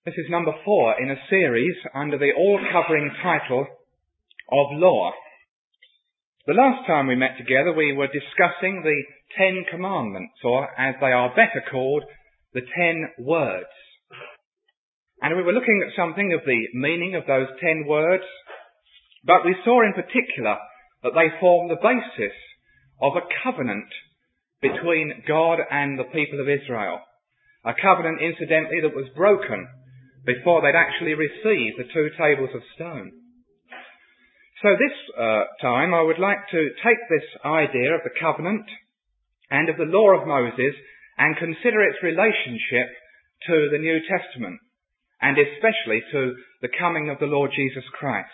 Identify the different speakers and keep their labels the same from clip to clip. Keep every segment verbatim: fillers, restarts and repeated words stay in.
Speaker 1: This is number four in a series under the all-covering title of Law. The last time we met together we were discussing the Ten Commandments, or as they are better called, the Ten Words. And we were looking at something of the meaning of those ten words, but we saw in particular that they form the basis of a covenant between God and the people of Israel. A covenant, incidentally, that was broken before they'd actually received the two tables of stone. So this uh, time I would like to take this idea of the covenant and of the law of Moses and consider its relationship to the New Testament, and especially to the coming of the Lord Jesus Christ.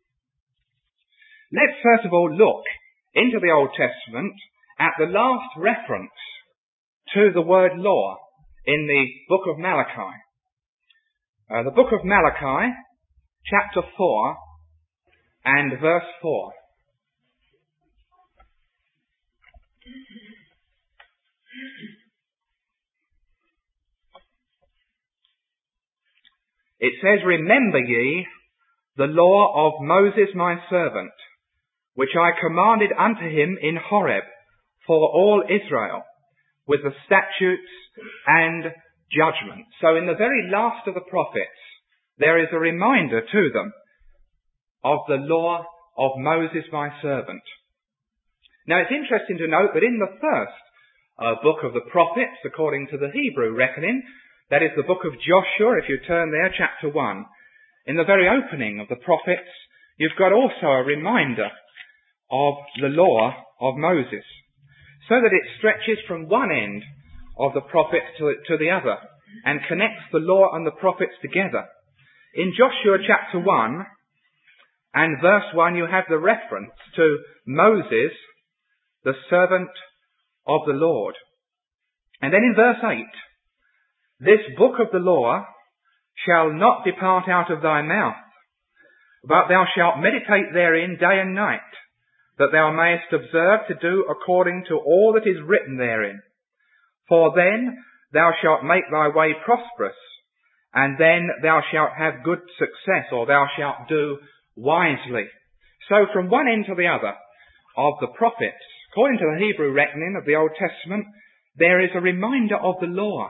Speaker 1: Let's first of all look into the Old Testament at the last reference to the word law in the book of Malachi. Uh, the book of Malachi, chapter four and verse four. It says, "Remember ye the law of Moses my servant, which I commanded unto him in Horeb for all Israel, with the statutes and judgment." So in the very last of the prophets, there is a reminder to them of the law of Moses my servant. Now it's interesting to note that in the first uh, book of the prophets, according to the Hebrew reckoning, that is the book of Joshua, if you turn there, chapter one, in the very opening of the prophets, you've got also a reminder of the law of Moses, so that it stretches from one end of the prophets to, to the other, and connects the law and the prophets together. In Joshua chapter one and verse one, you have the reference to Moses, the servant of the Lord. And then in verse eight, "This book of the law shall not depart out of thy mouth, but thou shalt meditate therein day and night, that thou mayest observe to do according to all that is written therein. For then thou shalt make thy way prosperous, and then thou shalt have good success, or thou shalt do wisely." So from one end to the other of the prophets, according to the Hebrew reckoning of the Old Testament, there is a reminder of the law.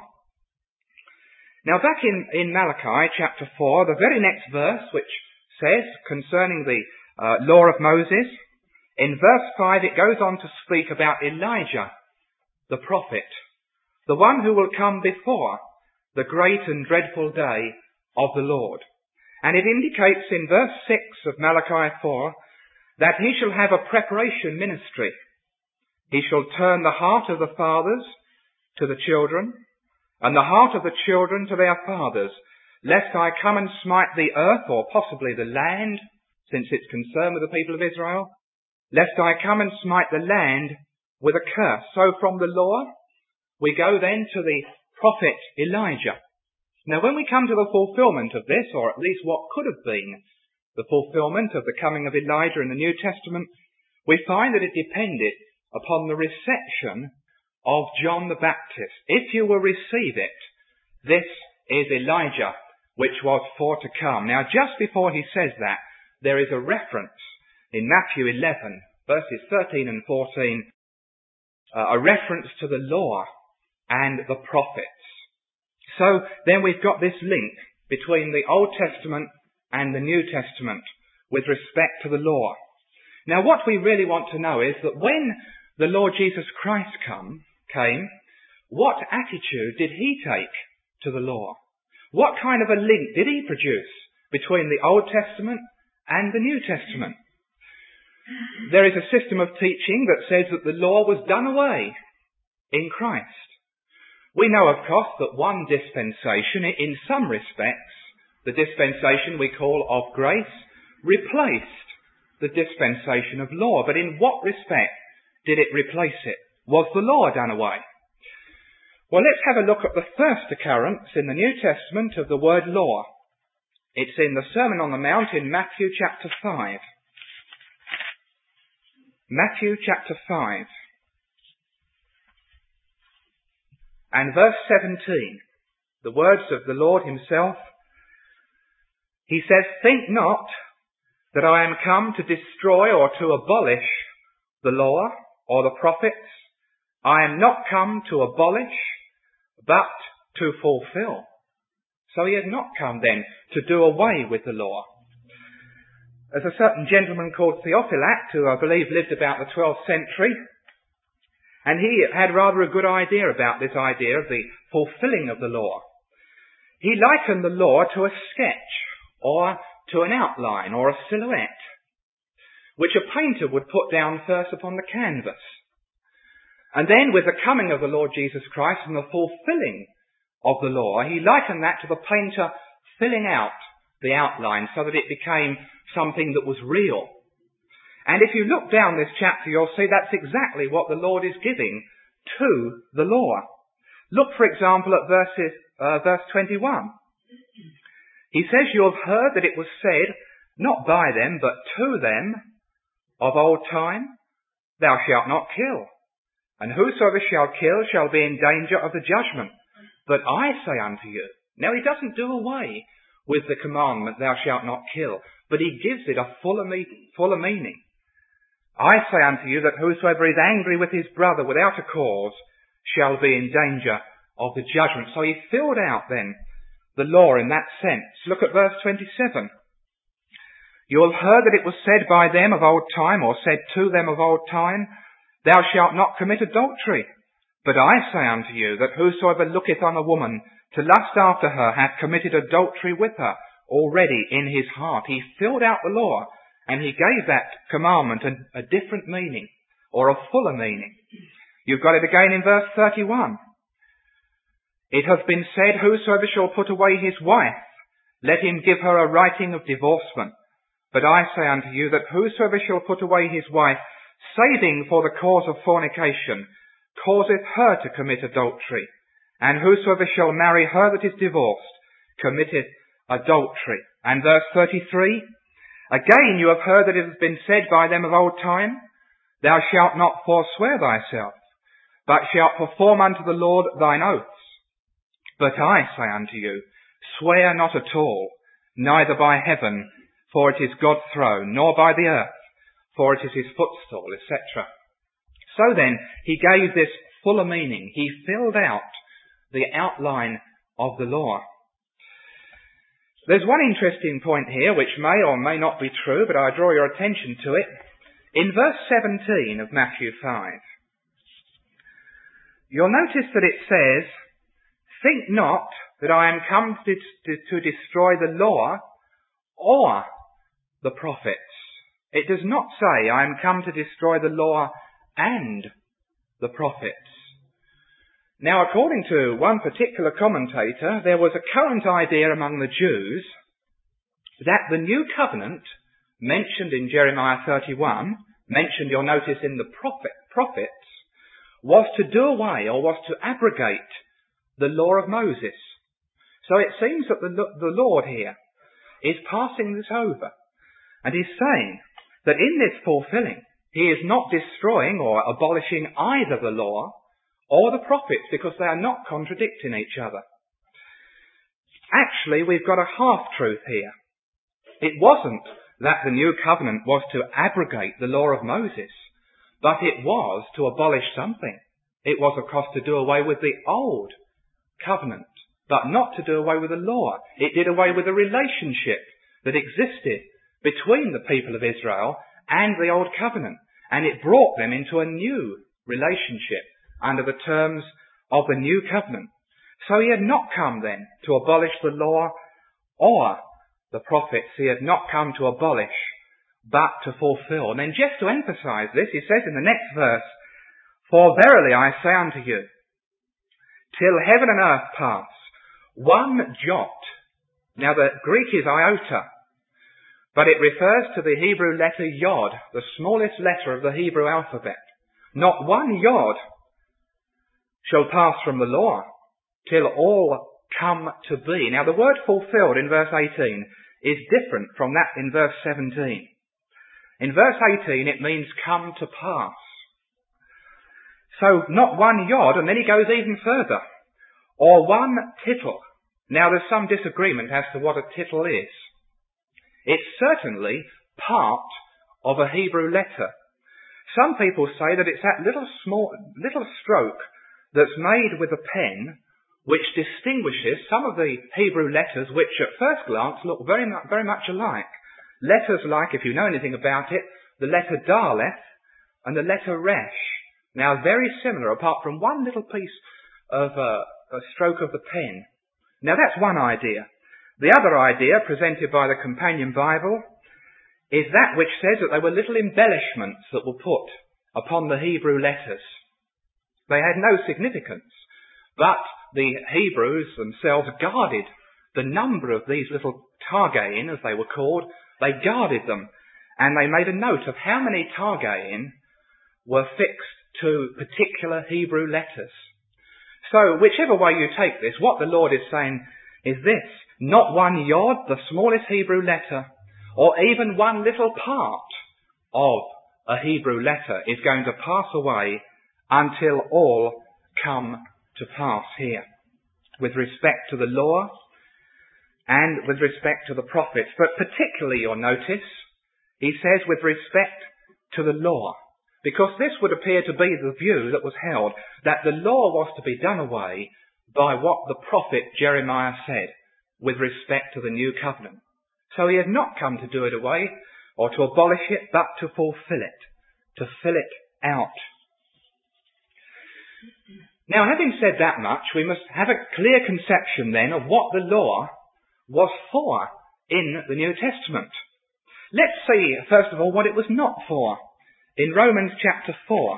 Speaker 1: Now back in, in Malachi chapter four, the very next verse, which says concerning the uh, law of Moses, in verse five it goes on to speak about Elijah, the prophet, the one who will come before the great and dreadful day of the Lord. And it indicates in verse six of Malachi four that he shall have a preparation ministry. He shall turn the heart of the fathers to the children, and the heart of the children to their fathers, lest I come and smite the earth, or possibly the land, since it's concerned with the people of Israel, lest I come and smite the land with a curse. So from the law, we go then to the prophet Elijah. Now when we come to the fulfillment of this, or at least what could have been the fulfillment of the coming of Elijah in the New Testament, we find that it depended upon the reception of John the Baptist. If you will receive it, this is Elijah, which was for to come. Now just before he says that, there is a reference in Matthew eleven, verses thirteen and fourteen, uh, a reference to the law and the prophets. So then we've got this link between the Old Testament and the New Testament with respect to the law. Now what we really want to know is that when the Lord Jesus Christ come, came, what attitude did he take to the law? What kind of a link did he produce between the Old Testament and the New Testament? There is a system of teaching that says that the law was done away in Christ. We know, of course, that one dispensation, in some respects, the dispensation we call of grace, replaced the dispensation of law. But in what respect did it replace it? Was the law done away? Well, let's have a look at the first occurrence in the New Testament of the word law. It's in the Sermon on the Mount in Matthew chapter five. Matthew chapter five. And verse seventeen, the words of the Lord himself, He says, think not that I am come to destroy or to abolish the law or the prophets. I am not come to abolish, but to fulfill. So he had not come then to do away with the law. There's a certain gentleman called Theophylact, who I believe lived about the twelfth century, and he had rather a good idea about this idea of the fulfilling of the law. He likened the law to a sketch, or to an outline, or a silhouette, which a painter would put down first upon the canvas. And then with the coming of the Lord Jesus Christ and the fulfilling of the law, he likened that to the painter filling out the outline so that it became something that was real. And if you look down this chapter, you'll see that's exactly what the Lord is giving to the law. Look, for example, at verses, uh, verse twenty-one. He says, you have heard that it was said, not by them, but to them of old time, thou shalt not kill. And whosoever shall kill shall be in danger of the judgment. But I say unto you. Now he doesn't do away with the commandment, thou shalt not kill, but he gives it a fuller, me- fuller meaning. I say unto you that whosoever is angry with his brother without a cause shall be in danger of the judgment. So he filled out then the law in that sense. Look at verse twenty-seven. You have heard that it was said by them of old time, or said to them of old time, thou shalt not commit adultery. But I say unto you that whosoever looketh on a woman to lust after her hath committed adultery with her already in his heart. He filled out the law, and he gave that commandment a, a different meaning, or a fuller meaning. You've got it again in verse thirty-one. It hath been said, whosoever shall put away his wife, let him give her a writing of divorcement. But I say unto you that whosoever shall put away his wife, saving for the cause of fornication, causeth her to commit adultery. And whosoever shall marry her that is divorced, committeth adultery. And verse thirty-three, again you have heard that it has been said by them of old time, thou shalt not forswear thyself, but shalt perform unto the Lord thine oaths. But I say unto you, swear not at all, neither by heaven, for it is God's throne, nor by the earth, for it is his footstool, et cetera. So then, he gave this fuller meaning. He filled out the outline of the law. There's one interesting point here, which may or may not be true, but I draw your attention to it. In verse seventeen of Matthew five, you'll notice that it says, think not that I am come to, to, to destroy the law or the prophets. It does not say, I am come to destroy the law and the prophets. Now, according to one particular commentator, there was a current idea among the Jews that the new covenant, mentioned in Jeremiah thirty-one, mentioned, you'll notice, in the prophet, prophets, was to do away, or was to abrogate, the law of Moses. So it seems that the, the Lord here is passing this over, and he's saying that in this fulfilling, he is not destroying or abolishing either the law or the prophets, because they are not contradicting each other. Actually, we've got a half-truth here. It wasn't that the new covenant was to abrogate the law of Moses, but it was to abolish something. It was, of course, to do away with the old covenant, but not to do away with the law. It did away with the relationship that existed between the people of Israel and the old covenant, and it brought them into a new relationship under the terms of the new covenant. So he had not come then to abolish the law or the prophets. He had not come to abolish, but to fulfill. And then just to emphasize this, he says in the next verse, for verily I say unto you, till heaven and earth pass, one jot. Now the Greek is iota, but it refers to the Hebrew letter yod, the smallest letter of the Hebrew alphabet. Not one yod shall pass from the law till all come to be. Now the word fulfilled in verse eighteen is different from that in verse seventeen. In verse eighteen it means come to pass. So not one yod, and then he goes even further, or one tittle. Now there's some disagreement as to what a tittle is. It's certainly part of a Hebrew letter. Some people say that it's that little small, little stroke that's made with a pen which distinguishes some of the Hebrew letters which at first glance look very much, very much alike. Letters like, if you know anything about it, the letter Daleth and the letter Resh. Now very similar apart from one little piece of uh, a stroke of the pen. Now that's one idea. The other idea presented by the Companion Bible is that which says that they were little embellishments that were put upon the Hebrew letters. They had no significance, but the Hebrews themselves guarded the number of these little targein, as they were called. They guarded them, and they made a note of how many targein were fixed to particular Hebrew letters. So, whichever way you take this, what the Lord is saying is this: not one yod, the smallest Hebrew letter, or even one little part of a Hebrew letter is going to pass away until all come to pass here, with respect to the law and with respect to the prophets. But particularly, you'll notice, he says with respect to the law, because this would appear to be the view that was held, that the law was to be done away by what the prophet Jeremiah said with respect to the new covenant. So he had not come to do it away or to abolish it, but to fulfill it, to fill it out. Now, having said that much, we must have a clear conception then of what the law was for in the New Testament. Let's see, first of all, what it was not for. In Romans chapter four,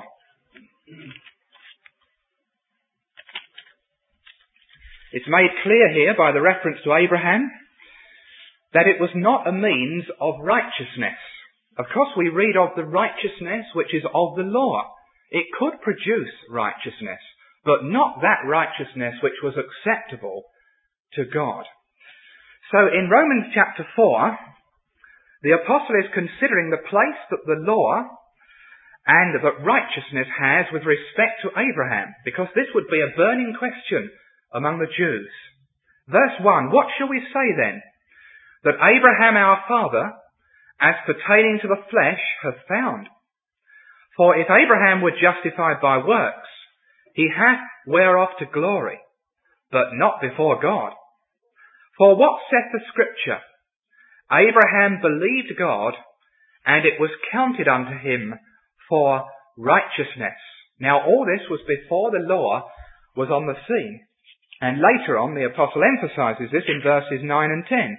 Speaker 1: it's made clear here by the reference to Abraham that it was not a means of righteousness. Of course, we read of the righteousness which is of the law. It could produce righteousness, but not that righteousness which was acceptable to God. So in Romans chapter four, the apostle is considering the place that the law and that righteousness has with respect to Abraham, because this would be a burning question among the Jews. Verse one, what shall we say then? That Abraham our father, as pertaining to the flesh, hath found. For if Abraham were justified by works, he hath whereof to glory, but not before God. For what saith the Scripture? Abraham believed God, and it was counted unto him for righteousness. Now all this was before the law was on the scene. And later on, the apostle emphasizes this in verses nine and ten.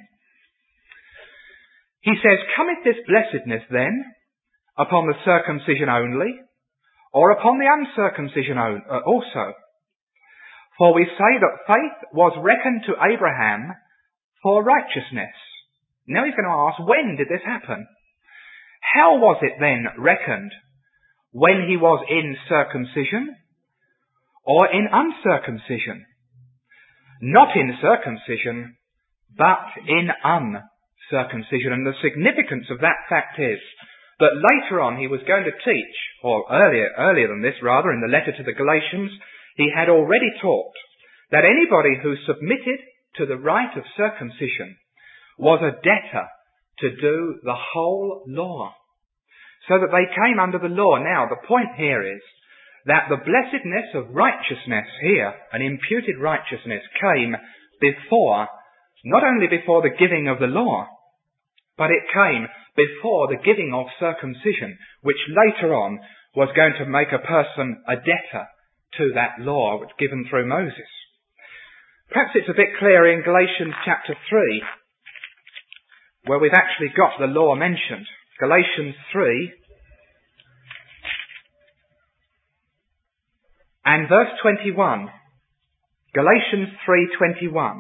Speaker 1: He says, cometh this blessedness then upon the circumcision only, or upon the uncircumcision also? For we say that faith was reckoned to Abraham for righteousness. Now he's going to ask, when did this happen? How was it then reckoned? When he was in circumcision or in uncircumcision? Not in circumcision, but in uncircumcision. Circumcision. And the significance of that fact is that later on he was going to teach, or earlier, earlier than this rather, in the letter to the Galatians, he had already taught that anybody who submitted to the rite of circumcision was a debtor to do the whole law. So that they came under the law. Now, the point here is that the blessedness of righteousness here, an imputed righteousness, came before, not only before the giving of the law, but it came before the giving of circumcision, which later on was going to make a person a debtor to that law given through Moses. Perhaps it's a bit clearer in Galatians chapter three, where we've actually got the law mentioned. Galatians three and verse twenty-one. Galatians three twenty-one.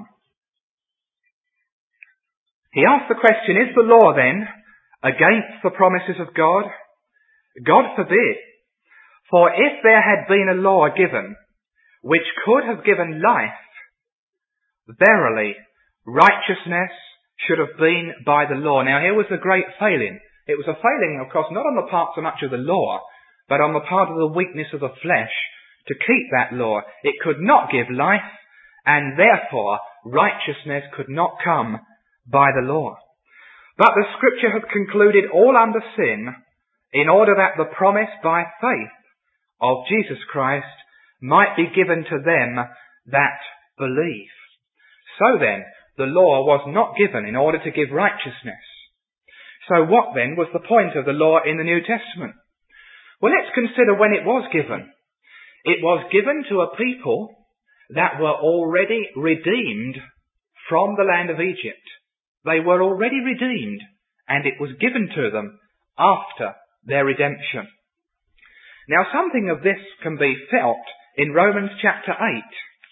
Speaker 1: He asked the question, is the law then against the promises of God? God forbid. For if there had been a law given which could have given life, verily righteousness should have been by the law. Now here was the great failing. It was a failing, of course, not on the part so much of the law, but on the part of the weakness of the flesh to keep that law. It could not give life, and therefore righteousness could not come by the law. But the Scripture hath concluded all under sin, in order that the promise by faith of Jesus Christ might be given to them that believe. So then, the law was not given in order to give righteousness. So what then was the point of the law in the New Testament? Well, let's consider when it was given. It was given to a people that were already redeemed from the land of Egypt. They were already redeemed, and it was given to them after their redemption. Now, something of this can be felt in Romans chapter eight,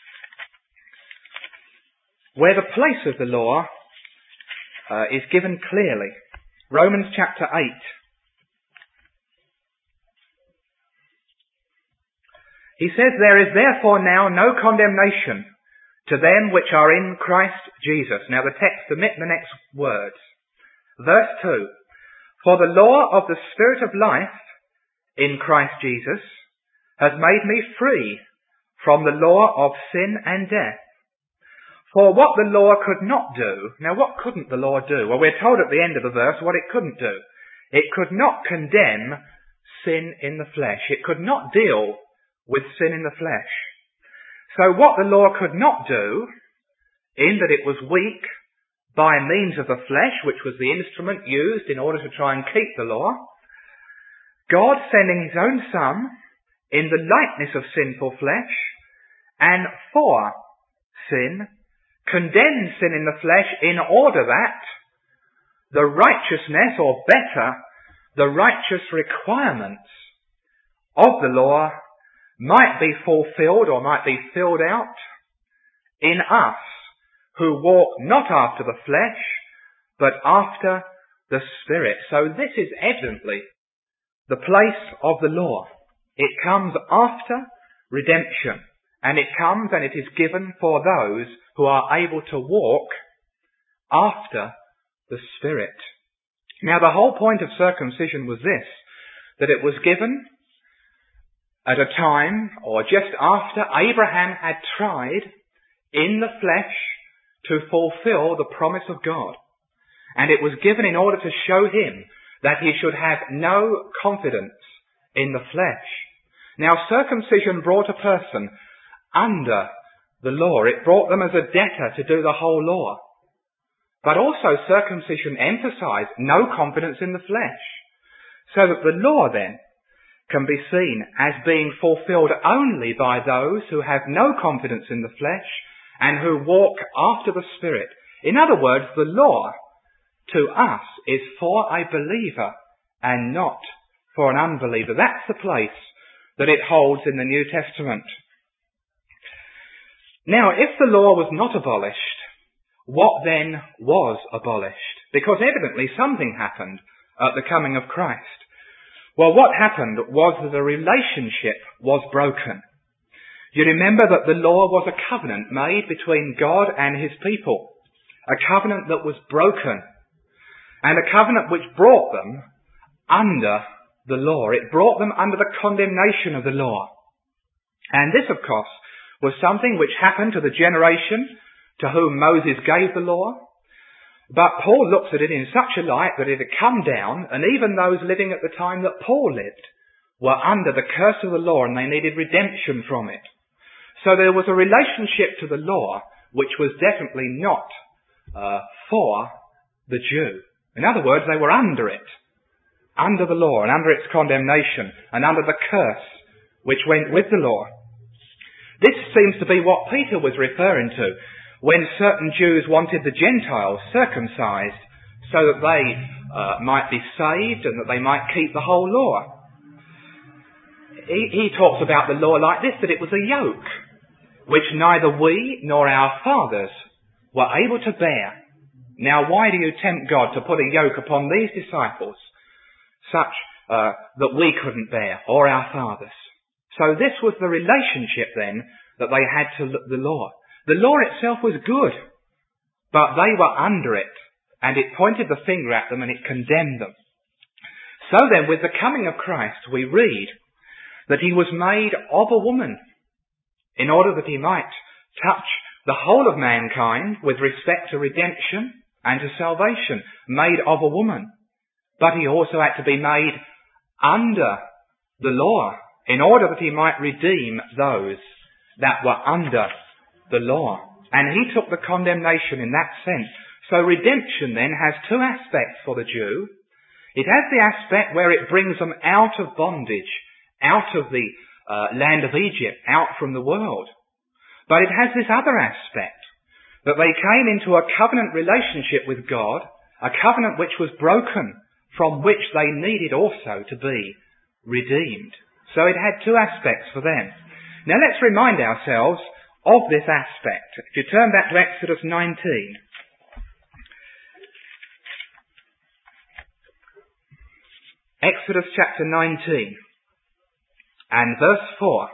Speaker 1: where the place of the law uh, is given clearly. Romans chapter eight. He says, "There is therefore now no condemnation to them which are in Christ Jesus." Now the text, omit the next words. Verse two. "For the law of the Spirit of life in Christ Jesus has made me free from the law of sin and death. For what the law could not do..." Now what couldn't the law do? Well, we're told at the end of the verse what it couldn't do. It could not condemn sin in the flesh. It could not deal with sin in the flesh. So what the law could not do, in that it was weak by means of the flesh, which was the instrument used in order to try and keep the law, God sending his own Son in the likeness of sinful flesh, and for sin, condemned sin in the flesh in order that the righteousness, or better, the righteous requirements of the law might be fulfilled, or might be filled out in us who walk not after the flesh, but after the Spirit. So this is evidently the place of the law. It comes after redemption, and it comes and it is given for those who are able to walk after the Spirit. Now the whole point of circumcision was this, that it was given at a time, or just after, Abraham had tried in the flesh to fulfill the promise of God. And it was given in order to show him that he should have no confidence in the flesh. Now, circumcision brought a person under the law. It brought them as a debtor to do the whole law. But also circumcision emphasized no confidence in the flesh. So that the law then can be seen as being fulfilled only by those who have no confidence in the flesh and who walk after the Spirit. In other words, the law to us is for a believer and not for an unbeliever. That's the place that it holds in the New Testament. Now, if the law was not abolished, what then was abolished? Because evidently something happened at the coming of Christ. Well, what happened was that the relationship was broken. You remember that the law was a covenant made between God and his people. A covenant that was broken. And a covenant which brought them under the law. It brought them under the condemnation of the law. And this, of course, was something which happened to the generation to whom Moses gave the law. But Paul looks at it in such a light that it had come down, and even those living at the time that Paul lived were under the curse of the law, and they needed redemption from it. So there was a relationship to the law which was definitely not uh, for the Jew. In other words, they were under it, under the law, and under its condemnation, and under the curse which went with the law. This seems to be what Peter was referring to when certain Jews wanted the Gentiles circumcised so that they uh, might be saved and that they might keep the whole law. He, he talks about the law like this, that it was a yoke which neither we nor our fathers were able to bear. Now, why do you tempt God to put a yoke upon these disciples such uh, that we couldn't bear, or our fathers? So this was the relationship then that they had to the law. The law itself was good, but they were under it, and it pointed the finger at them and it condemned them. So then, with the coming of Christ, we read that he was made of a woman in order that he might touch the whole of mankind with respect to redemption, and to salvation, made of a woman. But he also had to be made under the law in order that he might redeem those that were under the law. And he took the condemnation in that sense. So redemption then has two aspects for the Jew. It has the aspect where it brings them out of bondage, out of the uh, land of Egypt, out from the world. But it has this other aspect, that they came into a covenant relationship with God, a covenant which was broken, from which they needed also to be redeemed. So it had two aspects for them. Now let's remind ourselves of this aspect. If you turn back to Exodus nineteen. Exodus chapter nineteen and verse four.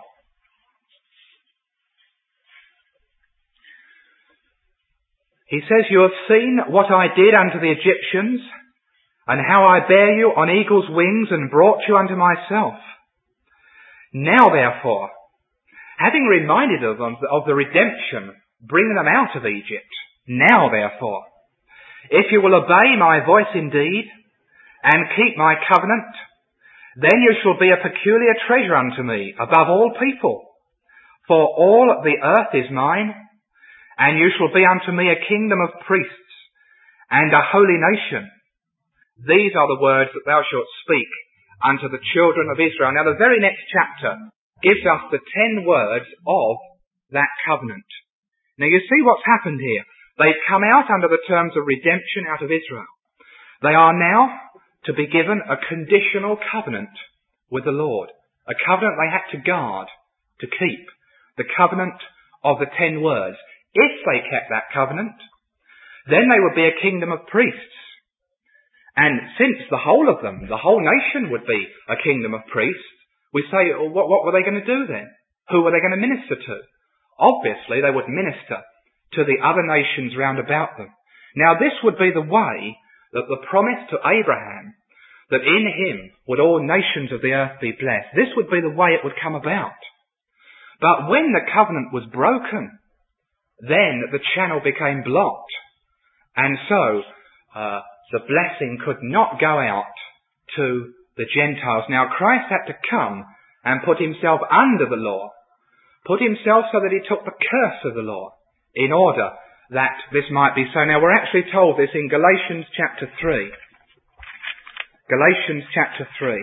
Speaker 1: He says, "You have seen what I did unto the Egyptians, and how I bare you on eagle's wings and brought you unto myself. Now therefore, having reminded of them of the redemption, bringing them out of Egypt, now therefore, if you will obey my voice indeed, and keep my covenant, then you shall be a peculiar treasure unto me above all people. For all the earth is mine, and you shall be unto me a kingdom of priests, and a holy nation. These are the words that thou shalt speak unto the children of Israel." Now the very next chapter gives us the ten words of that covenant. Now you see what's happened here. They've come out under the terms of redemption out of Israel. They are now to be given a conditional covenant with the Lord. A covenant they had to guard, to keep. The covenant of the ten words. If they kept that covenant, then they would be a kingdom of priests. And since the whole of them, the whole nation would be a kingdom of priests, we say, well, what, what were they going to do then? Who were they going to minister to? Obviously, they would minister to the other nations round about them. Now, this would be the way that the promise to Abraham, that in him would all nations of the earth be blessed, this would be the way it would come about. But when the covenant was broken, then the channel became blocked. And so, uh, the blessing could not go out to the Gentiles. Now Christ had to come and put himself under the law, put himself so that he took the curse of the law, in order that this might be so. Now we're actually told this in Galatians chapter three. Galatians chapter three.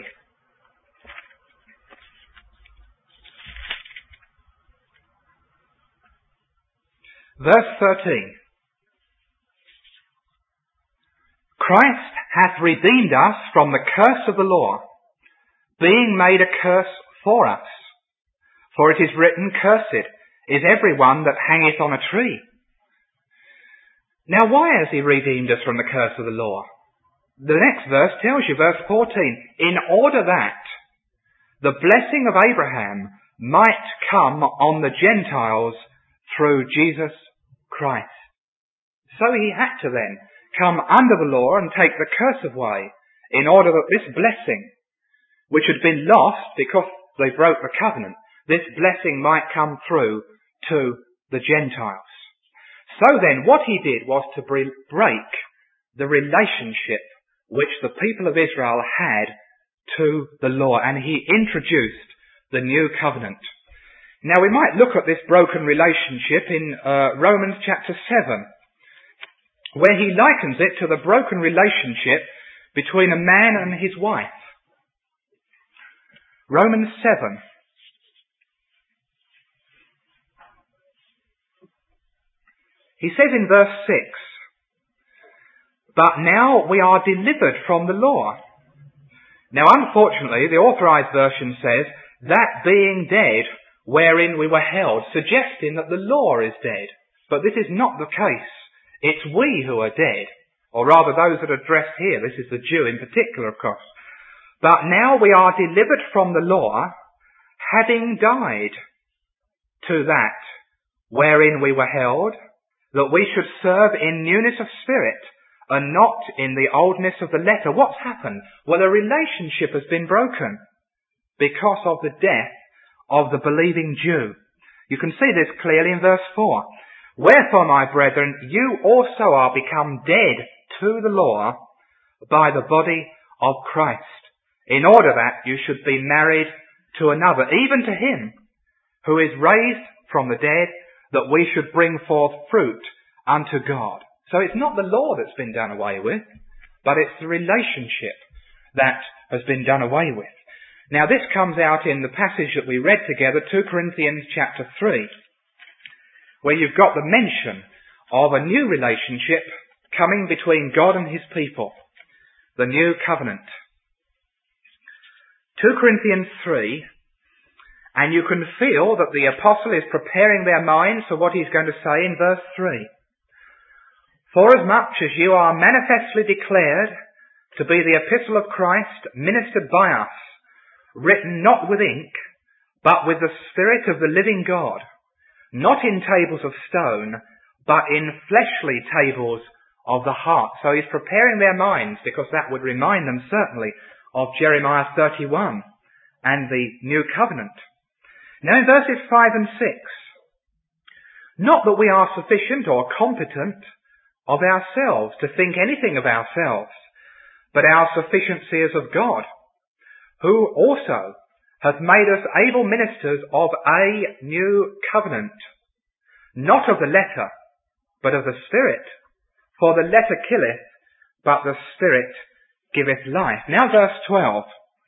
Speaker 1: Verse thirteen. "Christ hath redeemed us from the curse of the law, being made a curse for us. For it is written, Cursed is every one that hangeth on a tree." Now why has he redeemed us from the curse of the law? The next verse tells you, verse fourteen, "In order that the blessing of Abraham might come on the Gentiles through Jesus Christ." So he had to then come under the law and take the curse away, in order that this blessing, which had been lost because they broke the covenant, this blessing might come through to the Gentiles. So then, what he did was to break the relationship which the people of Israel had to the law, and he introduced the new covenant. Now we might look at this broken relationship in uh, Romans chapter seven, where he likens it to the broken relationship between a man and his wife. Romans seven. He says in verse six, "But now we are delivered from the law." Now unfortunately, the Authorized Version says, "that being dead wherein we were held," suggesting that the law is dead. But this is not the case. It's we who are dead, or rather those that are addressed here. This is the Jew in particular, of course. "But now we are delivered from the law, having died to that wherein we were held, that we should serve in newness of spirit, and not in the oldness of the letter." What's happened? Well, a relationship has been broken because of the death of the believing Jew. You can see this clearly in verse four. Wherefore, my brethren, you also are become dead to the law by the body of Christ, in order that you should be married to another, even to him who is raised from the dead, that we should bring forth fruit unto God. So it's not the law that's been done away with, but it's the relationship that has been done away with. Now this comes out in the passage that we read together, two Corinthians chapter three, where you've got the mention of a new relationship coming between God and his people, the new covenant. two Corinthians three, and you can feel that the apostle is preparing their minds for what he's going to say in verse three. Forasmuch as you are manifestly declared to be the epistle of Christ, ministered by us, written not with ink, but with the Spirit of the living God, not in tables of stone, but in fleshly tables of the heart. So he's preparing their minds, because that would remind them certainly of Jeremiah thirty-one and the new covenant. Now in verses five and six, not that we are sufficient or competent of ourselves to think anything of ourselves, but our sufficiency is of God, who also hath made us able ministers of a new covenant, not of the letter, but of the Spirit. For the letter killeth, but the Spirit giveth life. Now verse twelve.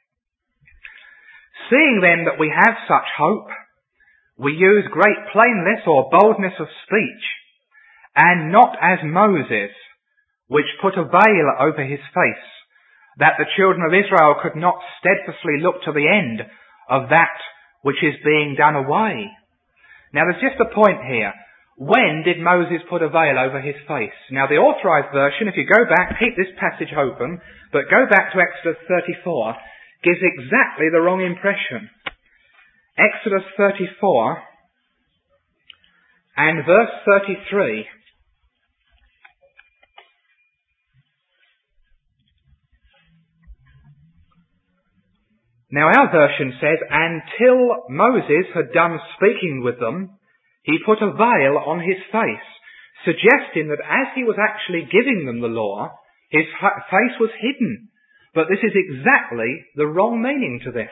Speaker 1: Seeing then that we have such hope, we use great plainness or boldness of speech, and not as Moses, which put a veil over his face, that the children of Israel could not steadfastly look to the end of that which is being done away. Now there's just a point here. When did Moses put a veil over his face? Now the Authorized Version, if you go back, keep this passage open, but go back to Exodus thirty-four, gives exactly the wrong impression. Exodus thirty-four and verse thirty-three. Now our version says, until Moses had done speaking with them, he put a veil on his face, suggesting that as he was actually giving them the law, his face was hidden. But this is exactly the wrong meaning to this.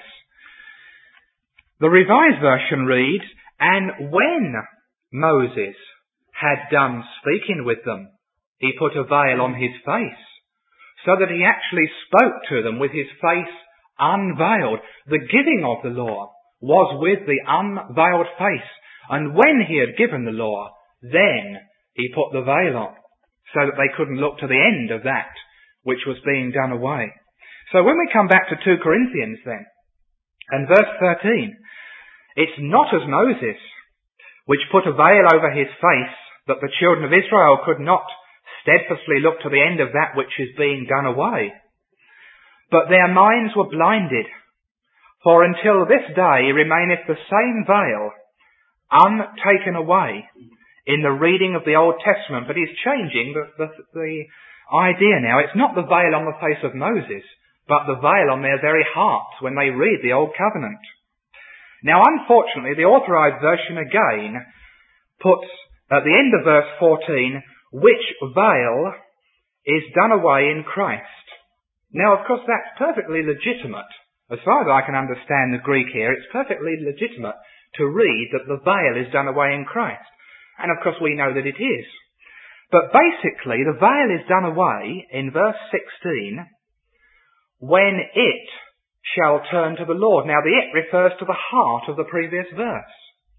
Speaker 1: The Revised Version reads, and when Moses had done speaking with them, he put a veil on his face, so that he actually spoke to them with his face unveiled. The giving of the law was with the unveiled face. And when he had given the law, then he put the veil on, so that they couldn't look to the end of that which was being done away. So when we come back to two Corinthians then, and verse thirteen, it's not as Moses, which put a veil over his face, that the children of Israel could not steadfastly look to the end of that which is being done away. But their minds were blinded, for until this day remaineth the same veil untaken away in the reading of the Old Testament. But he's changing the, the, the idea now. It's not the veil on the face of Moses, but the veil on their very hearts when they read the Old Covenant. Now unfortunately, the Authorized Version again puts at the end of verse fourteen, which veil is done away in Christ. Now of course that's perfectly legitimate. As far as I can understand the Greek here, it's perfectly legitimate to read that the veil is done away in Christ. And of course we know that it is. But basically the veil is done away in verse sixteen when it shall turn to the Lord. Now the it refers to the heart of the previous verse.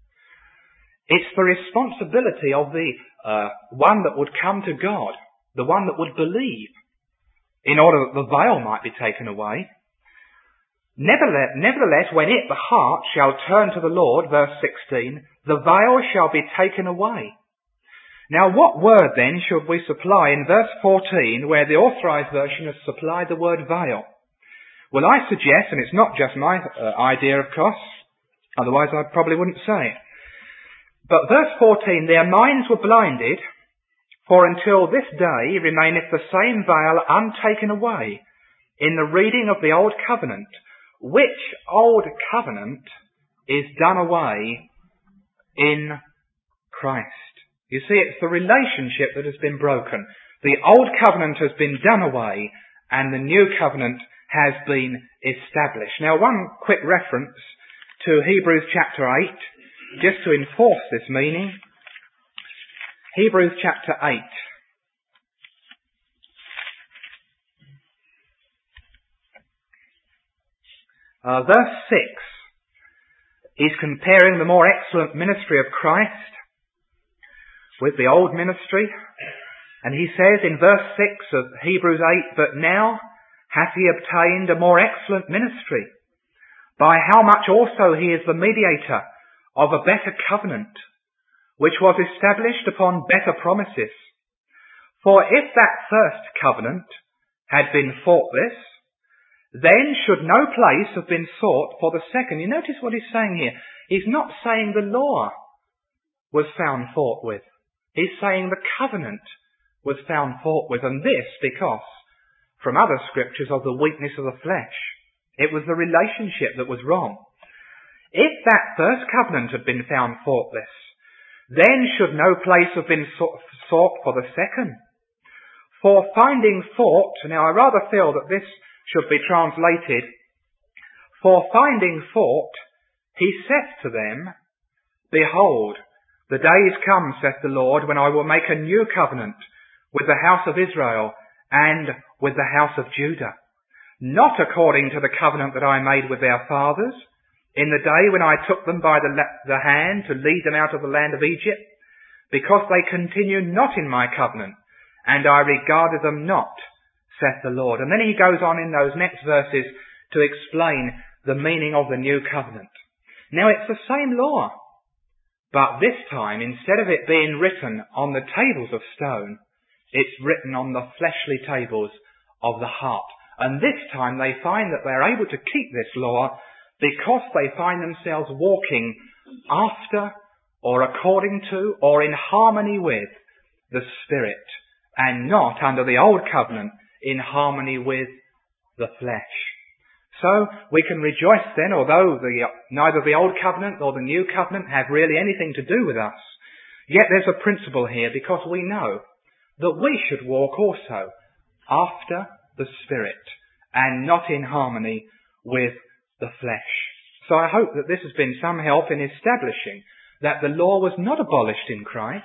Speaker 1: It's the responsibility of the uh, one that would come to God, the one that would believe, in order that the veil might be taken away. Nevertheless, nevertheless, when it, the heart, shall turn to the Lord, verse sixteen, the veil shall be taken away. Now what word then should we supply in verse fourteen, where the Authorized Version has supplied the word veil? Well, I suggest, and it's not just my uh, idea, of course, otherwise I probably wouldn't say it, but verse fourteen, their minds were blinded, for until this day remaineth the same veil untaken away in the reading of the Old Covenant, which Old Covenant is done away in Christ. You see, it's the relationship that has been broken. The old covenant has been done away and the new covenant has been established. Now, one quick reference to Hebrews chapter eight, just to enforce this meaning. Hebrews chapter eight. Uh, verse six is comparing the more excellent ministry of Christ with the old ministry. And he says in verse six of Hebrews eight, "But now hath he obtained a more excellent ministry, by how much also he is the mediator of a better covenant, which was established upon better promises. For if that first covenant had been faultless, then should no place have been sought for the second." You notice what he's saying here. He's not saying the law was found fault with. He's saying the covenant was found fault with, and this because, from other scriptures, of the weakness of the flesh. It was the relationship that was wrong. If that first covenant had been found faultless, then should no place have been sought for the second. For finding fault, now I rather feel that this should be translated, for finding fault, he saith to them, "Behold, the days come, saith the Lord, when I will make a new covenant with the house of Israel and with the house of Judah, not according to the covenant that I made with their fathers in the day when I took them by the, le- the hand to lead them out of the land of Egypt, because they continue not in my covenant, and I regarded them not, saith the Lord." And then he goes on in those next verses to explain the meaning of the new covenant. Now it's the same law, but this time, instead of it being written on the tables of stone, it's written on the fleshly tables of the heart. And this time they find that they're able to keep this law because they find themselves walking after or according to or in harmony with the Spirit, and not under the old covenant in harmony with the flesh. So we can rejoice then, although the, neither the old covenant nor the new covenant have really anything to do with us, yet there's a principle here, because we know that we should walk also after the Spirit and not in harmony with the flesh. So I hope that this has been some help in establishing that the law was not abolished in Christ,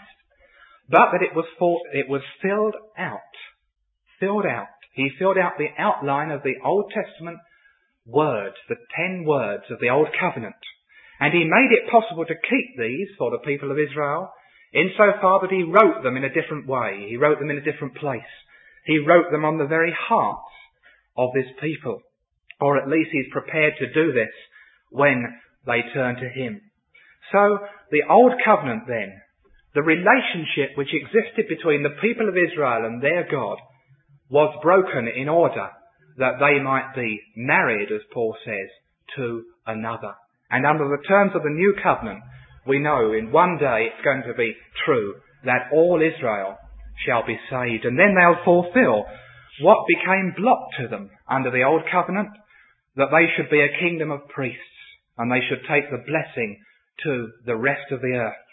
Speaker 1: but that it was for, it was filled out. Filled out. He filled out the outline of the Old Testament words, the ten words of the Old Covenant. And he made it possible to keep these for the people of Israel, insofar that he wrote them in a different way. He wrote them in a different place. He wrote them on the very hearts of this people. Or at least he's prepared to do this when they turn to him. So, the Old Covenant then, the relationship which existed between the people of Israel and their God, was broken in order that they might be married, as Paul says, to another. And under the terms of the New Covenant, we know in one day it's going to be true that all Israel shall be saved. And then they'll fulfill what became blocked to them under the Old Covenant, that they should be a kingdom of priests, and they should take the blessing to the rest of the earth.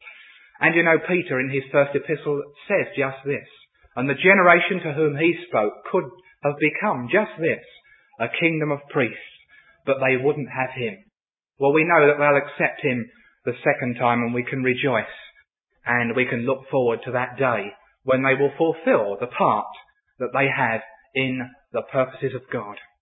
Speaker 1: And you know, Peter in his first epistle says just this, and the generation to whom he spoke could have become just this, a kingdom of priests, but they wouldn't have him. Well, we know that they'll accept him the second time, and we can rejoice, and we can look forward to that day when they will fulfill the part that they have in the purposes of God.